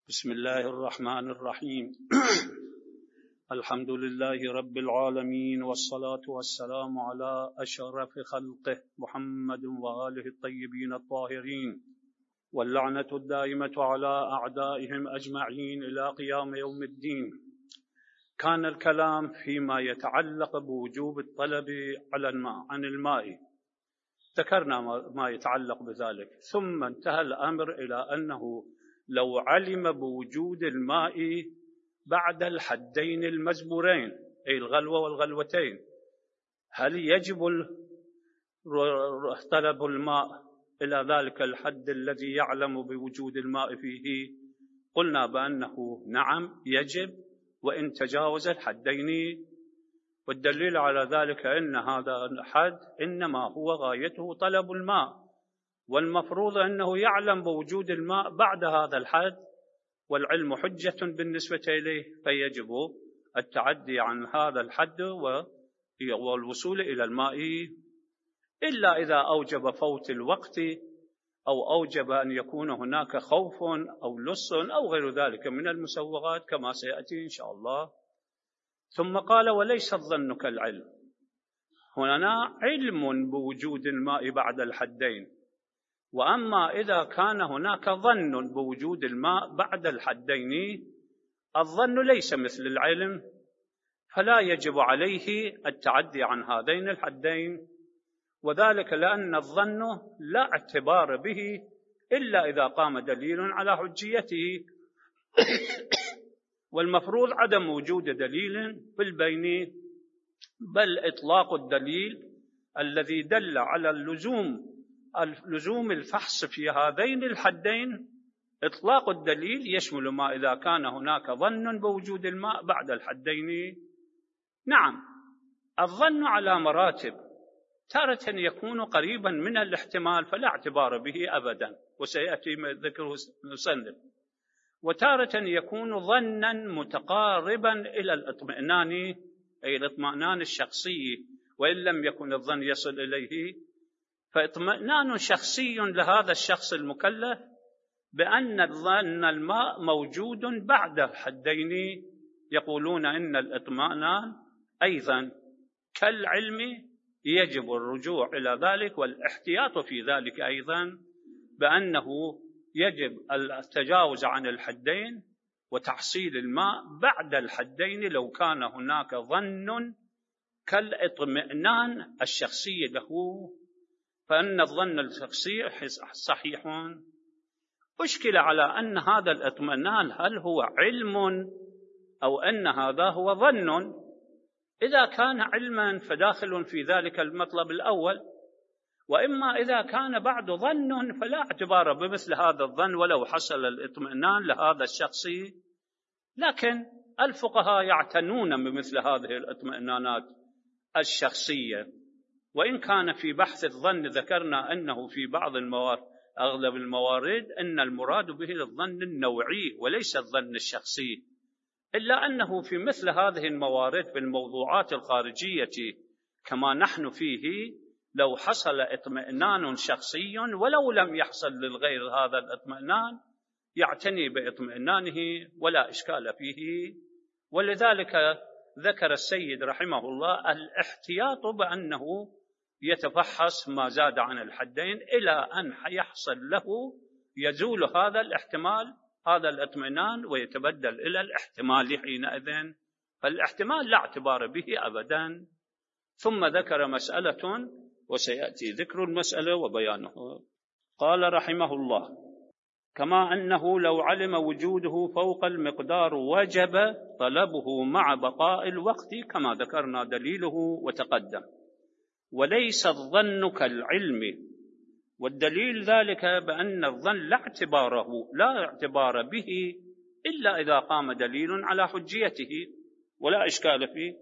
بسم الله الرحمن الرحيم. الحمد لله رب العالمين، والصلاة والسلام على أشرف خلقه محمد وآله الطيبين الطاهرين، واللعنة الدائمة على أعدائهم أجمعين إلى قيام يوم الدين. كان الكلام فيما يتعلق بوجوب الطلب عن الماء، ذكرنا ما يتعلق بذلك، ثم انتهى الأمر إلى أنه لو علم بوجود الماء بعد الحدين المذكورين، أي الغلوة والغلوتين، هل يجب طلب الماء إلى ذلك الحد الذي يعلم بوجود الماء فيه؟ قلنا بأنه نعم يجب، وإن تجاوز الحدين، والدليل على ذلك أن هذا الحد إنما هو غايته طلب الماء، والمفروض أنه يعلم بوجود الماء بعد هذا الحد، والعلم حجة بالنسبة إليه، فيجب التعدي عن هذا الحد والوصول إلى الماء، إلا إذا أوجب فوت الوقت أو أوجب أن يكون هناك خوف أو لص أو غير ذلك من المسوغات كما سيأتي إن شاء الله. ثم قال: وليس الظن كالعلم. هنا علم بوجود الماء بعد الحدين، وأما إذا كان هناك ظن بوجود الماء بعد الحدين، الظن ليس مثل العلم، فلا يجب عليه التعدي عن هذين الحدين، وذلك لأن الظن لا اعتبار به إلا إذا قام دليل على حجيته، والمفروض عدم وجود دليل في البين، بل إطلاق الدليل الذي دل على لزوم الفحص في هذين الحدين. إطلاق الدليل يشمل ما إذا كان هناك ظن بوجود الماء بعد الحدين. نعم، الظن على مراتب، تارة يكون قريبا من الاحتمال فلا اعتبار به أبدا، وسيأتي ذكره المصنف، وتارة يكون ظنا متقاربا إلى الاطمئنان، أي الاطمئنان الشخصي، وإن لم يكن الظن يصل إليه، فاطمئنان شخصي لهذا الشخص المكلف بأن الماء موجود بعد الحدين. يقولون إن الاطمئنان أيضا كالعلم يجب الرجوع إلى ذلك والاحتياط في ذلك أيضا، بأنه يجب التجاوز عن الحدين وتحصيل الماء بعد الحدين لو كان هناك ظن كالاطمئنان الشخصي له، فإن الظن الشخصي صحيح. أشكل على أن هذا الاطمئنان هل هو علم أو أن هذا هو ظن؟ إذا كان علما فداخل في ذلك المطلب الأول، وإما إذا كان بعد ظن فلا اعتبار بمثل هذا الظن ولو حصل الاطمئنان لهذا الشخص. لكن الفقهاء يعتنون بمثل هذه الاطمئنانات الشخصية، وإن كان في بحث الظن ذكرنا أنه في بعض الموارد، أغلب الموارد، أن المراد به الظن النوعي وليس الظن الشخصي، إلا أنه في مثل هذه الموارد في الموضوعات الخارجية كما نحن فيه، لو حصل اطمئنان شخصي ولو لم يحصل للغير هذا الاطمئنان يعتني باطمئنانه ولا إشكال فيه. ولذلك ذكر السيد رحمه الله الاحتياط بأنه يتفحص ما زاد عن الحدين إلى أن يحصل له يزول هذا الاحتمال، هذا الاطمئنان، ويتبدل إلى الاحتمال حينئذ، فالاحتمال لا اعتبار به أبدا. ثم ذكر مسألة وسيأتي ذكر المسألة وبيانه. قال رحمه الله: كما أنه لو علم وجوده فوق المقدار وجب طلبه مع بقاء الوقت، كما ذكرنا دليله وتقدم. وليس الظن كالعلم، والدليل ذلك بأن الظن لا اعتبار به إلا إذا قام دليل على حجيته ولا إشكال فيه،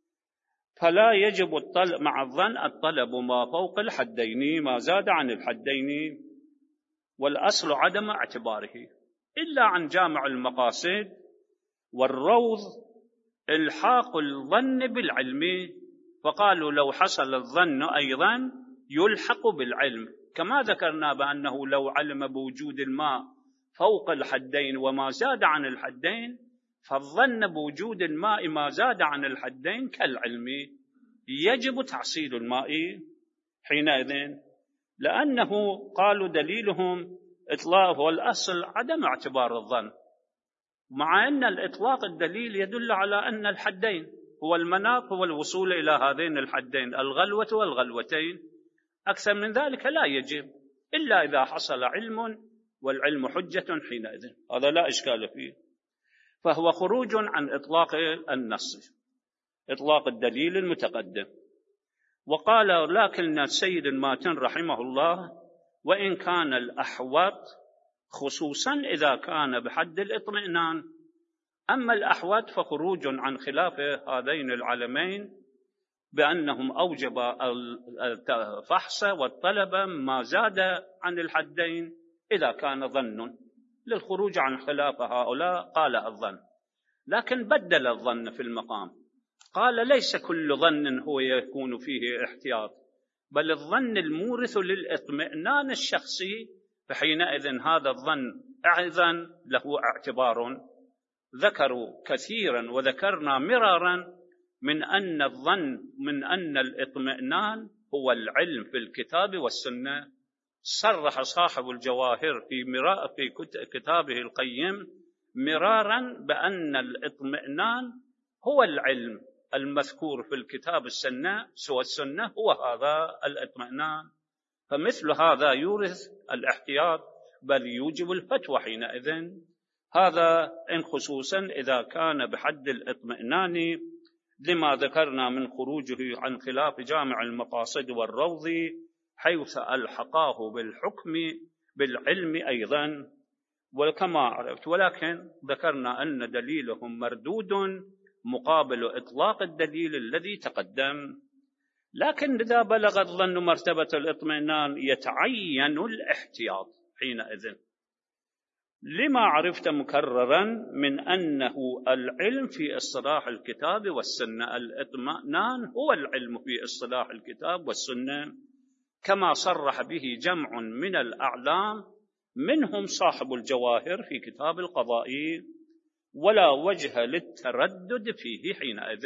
فلا يجب الطلب مع الظن الطلب ما فوق الحدين، ما زاد عن الحدين، والأصل عدم اعتباره إلا عن جامع المقاصد والروض الحاق الظن بالعلم، فقالوا لو حصل الظن أيضا يلحق بالعلم، كما ذكرنا بأنه لو علم بوجود الماء فوق الحدين وما زاد عن الحدين، فالظن بوجود الماء ما زاد عن الحدين كالعلم، يجب تحصيل الماء حينئذ، لأنه قالوا دليلهم إطلاق والأصل عدم اعتبار الظن، مع أن الإطلاق الدليل يدل على أن الحدين هو المناط، هو الوصول إلى هذين الحدين، الغلوة والغلوتين، أكثر من ذلك لا يجب إلا إذا حصل علم، والعلم حجة حينئذ، هذا لا إشكال فيه. فهو خروج عن إطلاق النص، إطلاق الدليل المتقدم. وقال لكن السيد الماتن رحمه الله: وإن كان الأحوط خصوصا إذا كان بحد الإطمئنان، أما الأحوط فخروج عن خلاف هذين العلمين بأنهم أوجب الفحص والطلب ما زاد عن الحدين إذا كان ظن، للخروج عن خلاف هؤلاء قال الظن، لكن بدل الظن في المقام، قال ليس كل ظن هو يكون فيه احتياط، بل الظن المورث للإطمئنان الشخصي، فحينئذ هذا الظن أيضا له اعتبار. ذكروا كثيرا وذكرنا مرارا من أن الإطمئنان هو العلم في الكتاب والسنة. صرح صاحب الجواهر في كتابه القيم مرارا بأن الإطمئنان هو العلم المذكور في الكتاب والسنة هو هذا الإطمئنان، فمثل هذا يورث الاحتياط بل يوجب الفتوى حينئذ، هذا إن خصوصا إذا كان بحد الإطمئنان، لما ذكرنا من خروجه عن خلاف جامع المقاصد والروض حيث ألحقاه بالحكم بالعلم أيضا، وكما عرفت. ولكن ذكرنا أن دليلهم مردود مقابل إطلاق الدليل الذي تقدم. لكن إذا بلغ الظن مرتبة الإطمئنان يتعين الاحتياط حينئذ، لما عرفت مكررا من أنه العلم في اصطلاح الكتاب والسنة، الإطمئنان هو العلم في اصطلاح الكتاب والسنة، كما صرح به جمع من الأعلام منهم صاحب الجواهر في كتاب القضاء، ولا وجه للتردد فيه حينئذ.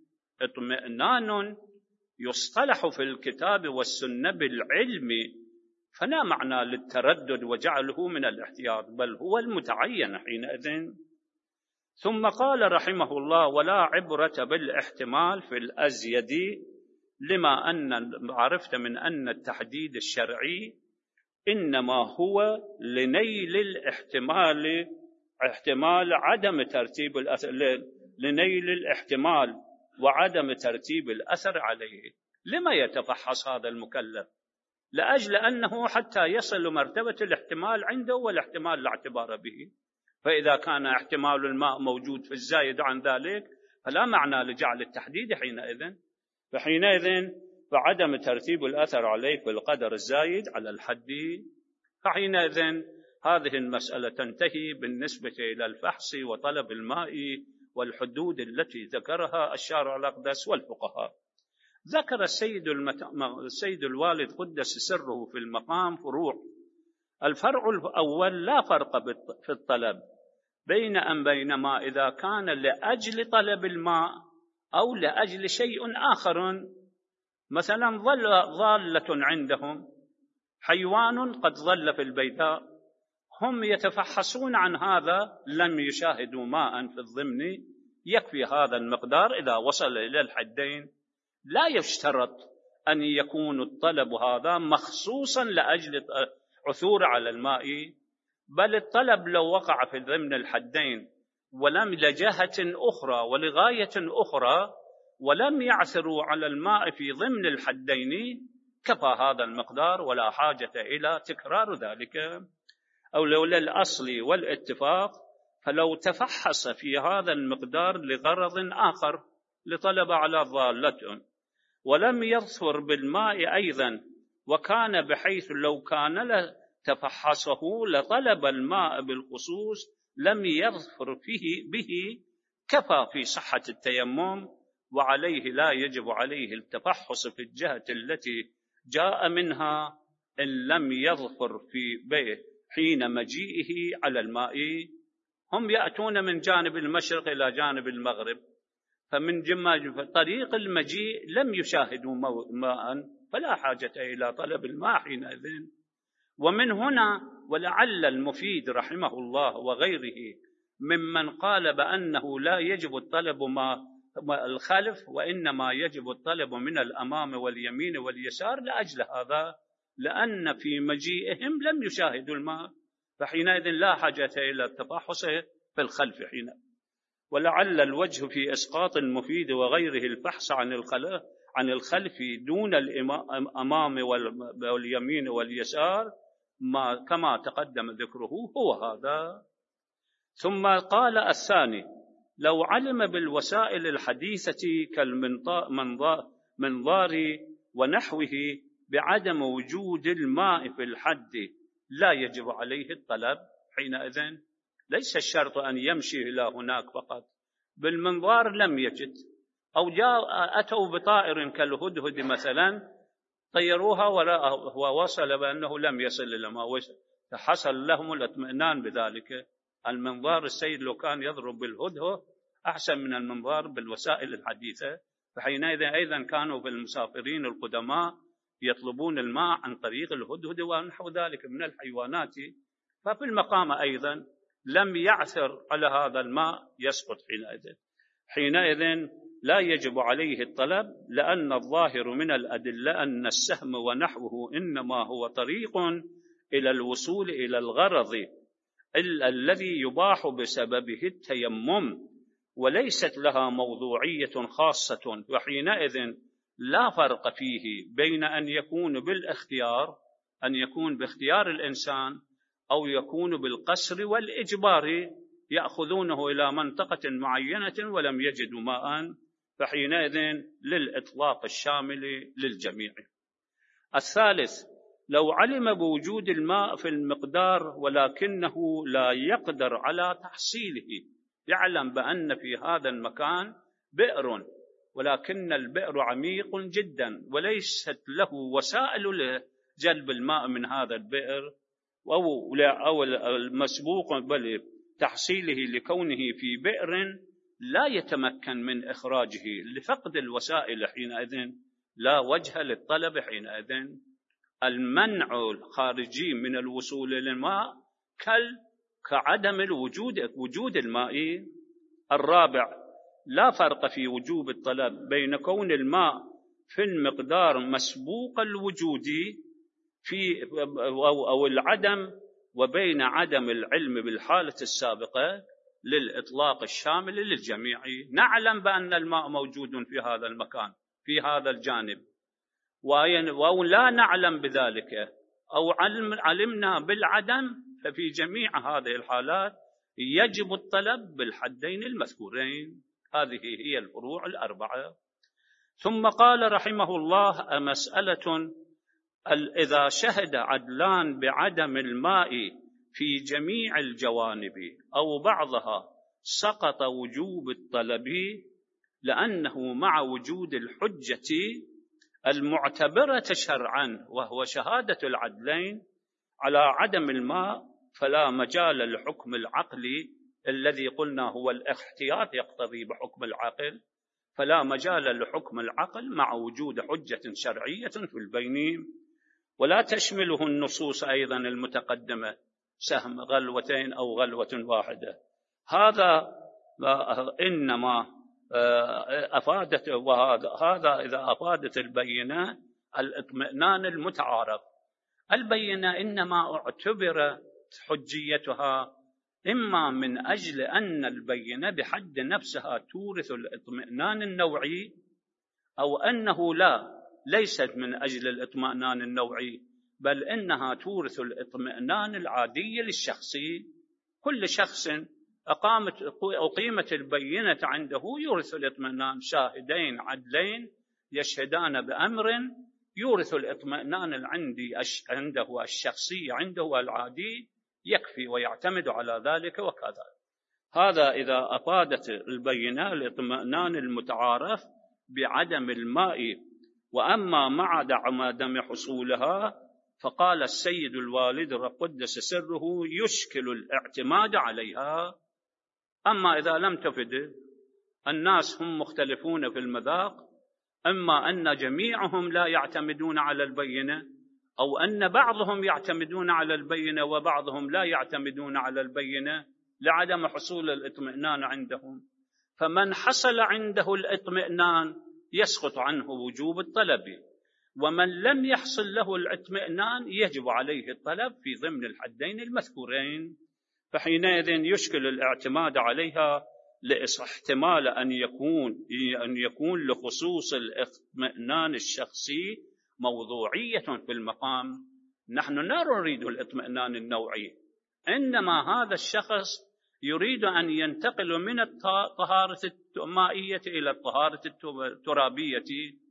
اطمئنان يصطلح في الكتاب والسنة بالعلم، فلا معنى للتردد وجعله من الاحتياط، بل هو المتعين حينئذ. ثم قال رحمه الله: ولا عبرة بالاحتمال في الأزيد، لما أن عرفت من أن التحديد الشرعي إنما هو لنيل الاحتمال، احتمال عدم ترتيب الأثر، لنيل الاحتمال وعدم ترتيب الأثر عليه. لما يتفحص هذا المكلف؟ لأجل أنه حتى يصل مرتبة الاحتمال عنده، والاحتمال لا اعتبار به، فإذا كان احتمال الماء موجود في الزايد عن ذلك فلا معنى لجعل التحديد حينئذ، فحينئذ فعدم ترتيب الأثر عليه في القدر الزايد على الحد، فحينئذ هذه المسألة تنتهي بالنسبة إلى الفحص وطلب الماء والحدود التي ذكرها الشارع الأقدس والفقهاء. ذكر السيد الوالد قدس سره في المقام فروع. الفرع الأول: لا فرق في الطلب بينما إذا كان لأجل طلب الماء أو لأجل شيء آخر، مثلا ضالة عندهم، حيوان قد ظل في البيداء، هم يتفحصون عن هذا، لم يشاهدوا ماء في الضمن يكفي هذا المقدار إذا وصل إلى الحدين، لا يشترط أن يكون الطلب هذا مخصوصا لأجل عثور على الماء، بل الطلب لو وقع في ضمن الحدين ولم لجهة أخرى ولغاية أخرى ولم يعثروا على الماء في ضمن الحدين كفى هذا المقدار ولا حاجة إلى تكرار ذلك. أو لولا الأصل والاتفاق فلو تفحص في هذا المقدار لغرض آخر لطلب على ضالته ولم يظفر بالماء أيضا، وكان بحيث لو كان تفحصه لطلب الماء بالخصوص لم يظفر فيه به، كفى في صحة التيمم، وعليه لا يجب عليه التفحص في الجهة التي جاء منها إن لم يظفر في به حين مجيئه على الماء. هم يأتون من جانب المشرق إلى جانب المغرب، فمن طريق المجيء لم يشاهدوا ماء، فلا حاجة إلى طلب الماء حينئذ. ومن هنا ولعل المفيد رحمه الله وغيره ممن قال بأنه لا يجب الطلب الخلف، وإنما يجب الطلب من الأمام واليمين واليسار، لأجل هذا، لأن في مجيئهم لم يشاهدوا الماء، فحينئذ لا حاجة إلى التفحص في الخلف حينئذ. ولعل الوجه في إسقاط المفيد وغيره البحث عن الخلف دون الأمام واليمين واليسار كما تقدم ذكره هو هذا. ثم قال الثاني: لو علم بالوسائل الحديثة كالمنظار ونحوه بعدم وجود الماء في الحد لا يجب عليه الطلب حينئذ. ليس الشرط أن يمشي إلى هناك فقط، بالمنظار لم يجد، أو أتوا بطائر كالهدهد مثلا طيروها ووصل بأنه لم يصل إلى ما وصل، فحصل لهم الاطمئنان بذلك. المنظار السيد لو كان يضرب بالهدهد أحسن من المنظار بالوسائل الحديثة، فحينئذ أيضا كانوا في المسافرين القدماء يطلبون الماء عن طريق الهدهد ونحو ذلك من الحيوانات، ففي المقام أيضا لم يعثر على هذا الماء يسقط حينئذ لا يجب عليه الطلب، لأن الظاهر من الأدلة أن السهم ونحوه إنما هو طريق إلى الوصول إلى الغرض الذي يباح بسببه التيمم، وليست لها موضوعية خاصة، وحينئذ لا فرق فيه بين أن يكون بالاختيار، أن يكون باختيار الإنسان، أو يكون بالقصر والإجبار، يأخذونه إلى منطقة معينة ولم يجدوا ماء، فحينئذ للإطلاق الشامل للجميع. الثالث: لو علم بوجود الماء في المقدار ولكنه لا يقدر على تحصيله، يعلم بأن في هذا المكان بئر، ولكن البئر عميق جدا وليست له وسائل لجلب الماء من هذا البئر، أو المسبوق بل تحصيله لكونه في بئر لا يتمكن من إخراجه لفقد الوسائل، حينئذ لا وجه للطلب حينئذ. المنع الخارجي من الوصول للماء كعدم وجود الماء. الرابع: لا فرق في وجوب الطلب بين كون الماء في المقدار مسبوق الوجود أو العدم، وبين عدم العلم بالحالة السابقة، للإطلاق الشامل للجميع. نعلم بأن الماء موجود في هذا المكان في هذا الجانب، أو لا نعلم بذلك، أو علمنا بالعدم، ففي جميع هذه الحالات يجب الطلب بالحدين المذكورين. هذه هي الفروع الأربعة. ثم قال رحمه الله: مسألة: إذا شهد عدلان بعدم الماء في جميع الجوانب أو بعضها سقط وجوب الطلب، لأنه مع وجود الحجة المعتبرة شرعا وهو شهادة العدلين على عدم الماء، فلا مجال لحكم العقل الذي قلنا هو الاحتياط يقتضي بحكم العقل، فلا مجال لحكم العقل مع وجود حجة شرعية في البين. ولا تشمله النصوص أيضا المتقدمة سهم غلوتين أو غلوة واحدة. هذا إنما أفادت، وهذا إذا أفادت البينة الاطمئنان المتعارف. البينة إنما اعتبرت حجيتها إما من أجل أن البينة بحد نفسها تورث الاطمئنان النوعي، أو أنه ليست من أجل الاطمئنان النوعي، بل إنها تورث الاطمئنان العادي للشخصي. كل شخص أقيمت البينة عنده يورث الاطمئنان. شاهدين عدلين يشهدان بأمر يورث الاطمئنان عنده الشخصي، عنده العادي، يكفي ويعتمد على ذلك وكذا. هذا إذا أفادت البينة الاطمئنان المتعارف بعدم الماء. وأما مع عدم حصولها فقال السيد الوالد قدس سره يشكل الاعتماد عليها. أما إذا لم تفد، الناس هم مختلفون في المذاق، إما أن جميعهم لا يعتمدون على البينة، أو أن بعضهم يعتمدون على البينة وبعضهم لا يعتمدون على البينة لعدم حصول الاطمئنان عندهم. فمن حصل عنده الاطمئنان يسقط عنه وجوب الطلب، ومن لم يحصل له الاطمئنان يجب عليه الطلب في ضمن الحدين المذكورين. فحينئذ يشكل الاعتماد عليها لاحتمال أن يكون لخصوص الاطمئنان الشخصي موضوعية في المقام. نحن لا نريد الاطمئنان النوعي، إنما هذا الشخص يريد أن ينتقل من الطهارة المائية إلى الطهارة الترابية،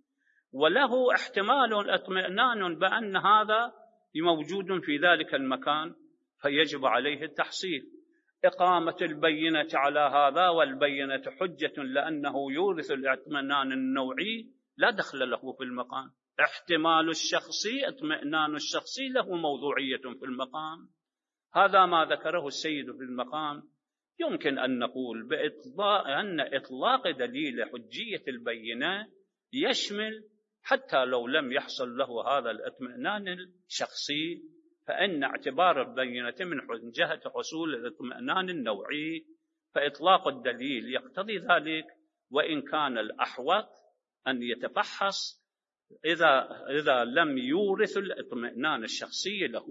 وله احتمال اطمئنان بأن هذا موجود في ذلك المكان، فيجب عليه التحصيل. إقامة البينة على هذا، والبينة حجة لأنه يورث الاطمئنان النوعي، لا دخل له في المقام. احتمال الشخصي، اطمئنان الشخصي له موضوعية في المقام. هذا ما ذكره السيد في المقام. يمكن أن نقول أن إطلاق دليل حجية البينة يشمل حتى لو لم يحصل له هذا الاطمئنان الشخصي، فإن اعتبار البينة من جهة حصول الاطمئنان النوعي، فإطلاق الدليل يقتضي ذلك، وإن كان الأحوط أن يتفحص إذا لم يورث الاطمئنان الشخصي له.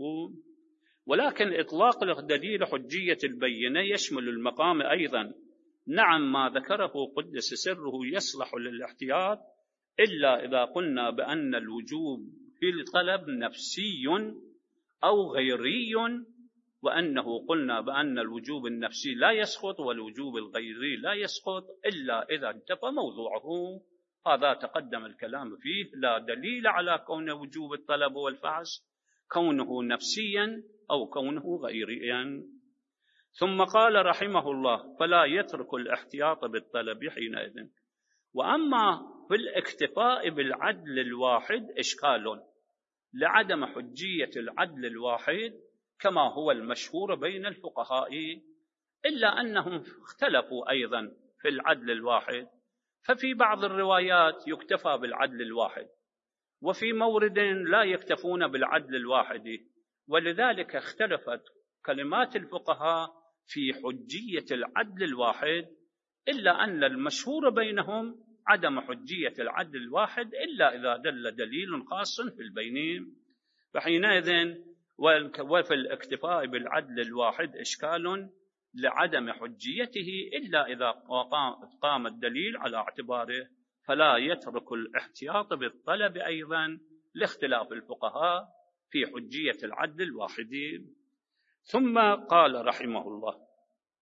ولكن إطلاق دليل حجية البينة يشمل المقام أيضا. نعم، ما ذكره قدس سره يصلح للاحتياط، إلا إذا قلنا بأن الوجوب في الطلب نفسي أو غيري، وأنه قلنا بأن الوجوب النفسي لا يسقط والوجوب الغيري لا يسقط إلا إذا انتفى موضوعه. هذا تقدم الكلام فيه. لا دليل على كون وجوب الطلب والفحص كونه نفسيا أو كونه غيريا. ثم قال رحمه الله: فلا يترك الاحتياط بالطلب حينئذ. وأما في الاكتفاء بالعدل الواحد إشكال لعدم حجية العدل الواحد كما هو المشهور بين الفقهاء، إلا أنهم اختلفوا أيضا في العدل الواحد. ففي بعض الروايات يكتفى بالعدل الواحد، وفي مورد لا يكتفون بالعدل الواحد، ولذلك اختلفت كلمات الفقهاء في حجية العدل الواحد، إلا أن المشهور بينهم عدم حجية العدل الواحد إلا إذا دل دليل خاص في البينين. فحينئذ وفي الاكتفاء بالعدل الواحد إشكال لعدم حجيته إلا إذا قام الدليل على اعتباره. فلا يترك الاحتياط بالطلب أيضا لاختلاف الفقهاء في حجية العدل الواحد. ثم قال رحمه الله: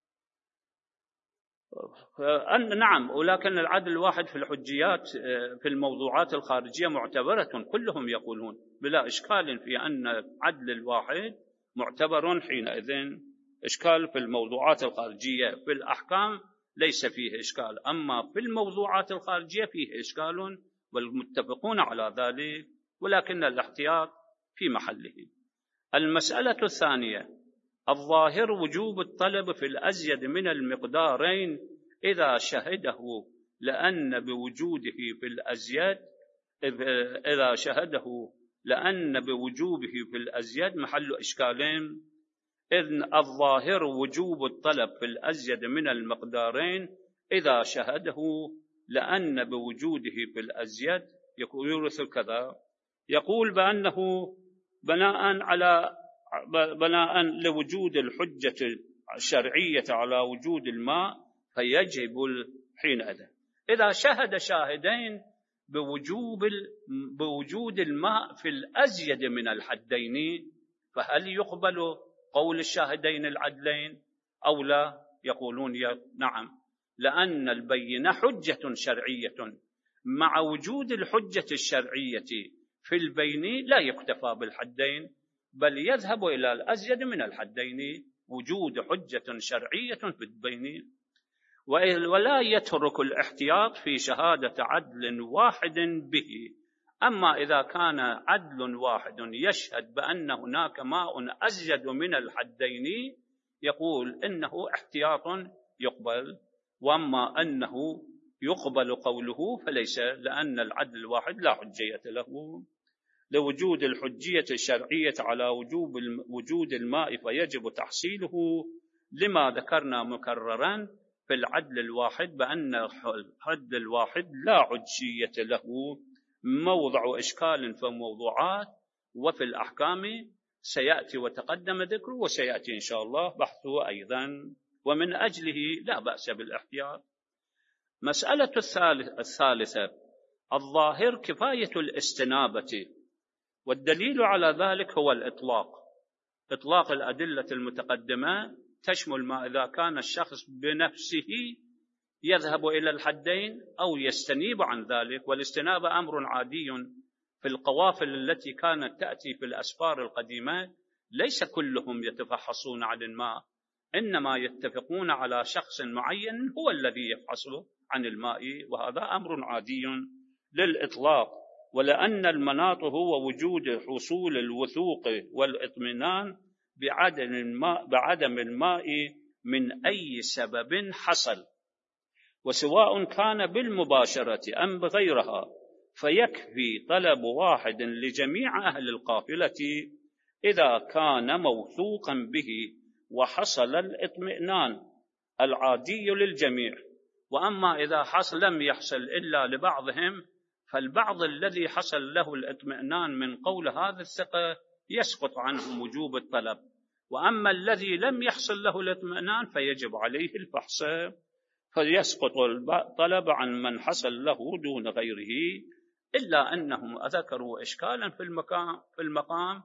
نعم، ولكن العدل الواحد في الحجيات في الموضوعات الخارجية معتبرة، كلهم يقولون بلا إشكال في أن العدل الواحد معتبر حينئذ. إشكال في الموضوعات الخارجية، في الأحكام ليس فيه إشكال، أما في الموضوعات الخارجية فيه إشكال، والمتفقون على ذلك، ولكن الاحتياط في محله. المسألة الثانية: الظاهر وجوب الطلب في الأزيد من المقدارين إذا شهده لأن بوجوده في الأزيد محل إشكالين. إذن الظاهر وجوب الطلب في الأزيد من المقدارين إذا شهده لأن بوجوده في الأزيد يورث كذا. يقول بأنه بناء لوجود الحجة الشرعية على وجود الماء فيجب حينئذ إذا شهد شاهدين بوجود الماء في الأزيد من الحدين، فهل يقبل قول الشاهدين العدلين أو لا؟ يقولون نعم، لأن البينة حجة شرعية، مع وجود الحجة الشرعية في البين لا يكتفى بالحدين، بل يذهب إلى الأزيد من الحدين، وجود حجة شرعية في البين. ولا يترك الاحتياط في شهادة عدل واحد به أما إذا كان عدل واحد يشهد بأن هناك ماء أزيد من الحدين يقول إنه احتياط يقبل، وأما أنه يقبل قوله فليس، لأن العدل الواحد لا حجية له. لوجود الحجية الشرعية على وجود الماء فيجب تحصيله، لما ذكرنا مكررا في العدل الواحد بأن الحد الواحد لا حجية له، موضع إشكال في الموضوعات وفي الأحكام سيأتي وتقدم ذكره، وسيأتي إن شاء الله بحثه أيضا، ومن أجله لا بأس بالاحتياط. مسألة الثالثة الظاهر كفاية الاستنابة، والدليل على ذلك هو إطلاق الأدلة المتقدمة تشمل ما إذا كان الشخص بنفسه يذهب إلى الحدين أو يستنيب عن ذلك، والاستنابة أمر عادي في القوافل التي كانت تأتي في الأسفار القديمة، ليس كلهم يتفحصون عن الماء، إنما يتفقون على شخص معين هو الذي يفحص عن الماء، وهذا أمر عادي للإطلاق. ولأن المناط هو وجود حصول الوثوق والاطمئنان بعدم الماء من أي سبب حصل، وسواء كان بالمباشرة أم بغيرها، فيكفي طلب واحد لجميع أهل القافلة إذا كان موثوقا به وحصل الاطمئنان العادي للجميع. وأما إذا لم يحصل إلا لبعضهم، فالبعض الذي حصل له الاطمئنان من قول هذا الثقة يسقط عنه وجوب الطلب، وأما الذي لم يحصل له الاطمئنان فيجب عليه الفحص، فيسقط الطلب عن من حصل له دون غيره، إلا أنهم ذكروا إشكالا في المقام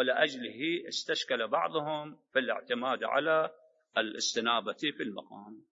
ولأجله استشكل بعضهم في الاعتماد على الاستنابة في المقام.